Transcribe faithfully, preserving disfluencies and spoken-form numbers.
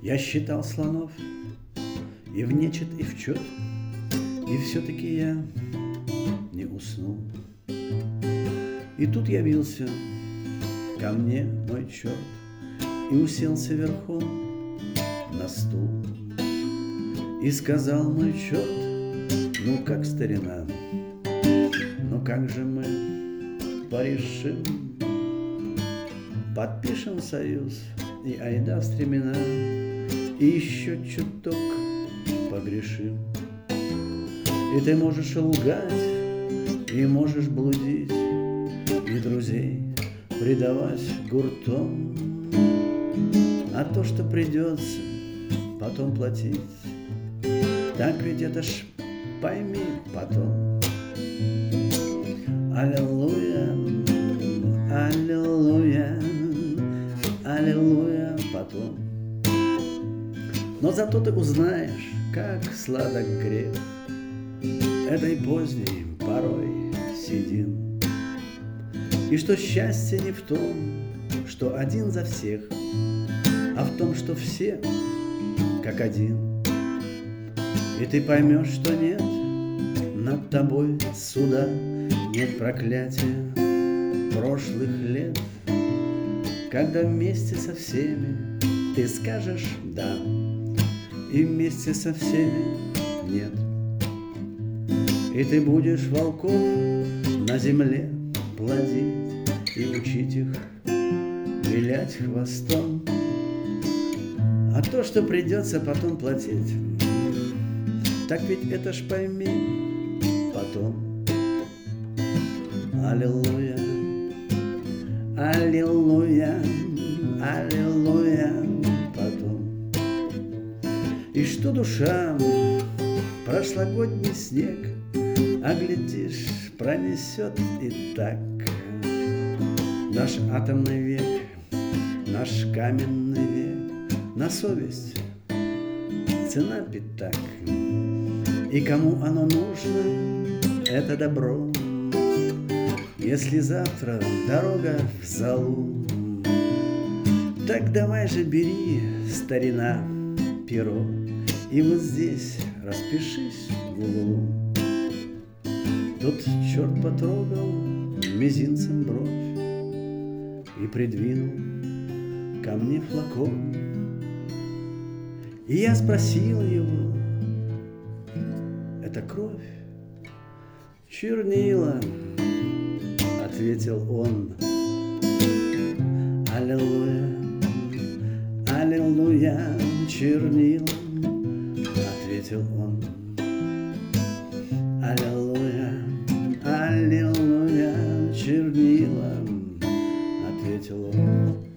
Я считал слонов и в нечет, и в чет, и все-таки я не уснул. И тут явился ко мне мой черт и уселся верхом на стул. И сказал мой черт: ну как, старина, ну как же мы порешим? Подпишем союз и айда в стремена, и еще чуток погрешим. И ты можешь лгать, и можешь блудить, и друзей предавать гуртом, а то, что придется потом платить, так ведь это ж пойми потом. Аллилуйя, аллилуйя, аллилуйя потом. Но зато ты узнаешь, как сладок грех этой поздней порой седин, и что счастье не в том, что один за всех, а в том, что все как один. И ты поймешь, что нет над тобой суда, нет проклятия прошлых лет, когда вместе со всеми ты скажешь «да», и вместе со всеми «нет». И ты будешь волков на земле плодить и учить их вилять хвостом, а то, что придется потом платить, так ведь это ж пойми потом. Аллилуйя, аллилуйя, аллилуйя потом. И что душа прошлогодний снег, а глядишь, пронесет и так наш атомный век, наш каменный век, на совесть цена пятак. И кому оно нужно, это добро, если завтра дорога в залу, так давай же бери, старина, перо, и вот здесь распишись в углу. Тут черт потрогал мизинцем бровь и придвинул ко мне флакон. И я спросил его: это кровь? Чернила, ответил он. Аллилуйя, аллилуйя, чернила, ответил он. Аллилуйя, аллилуйя, чернила, ответил он.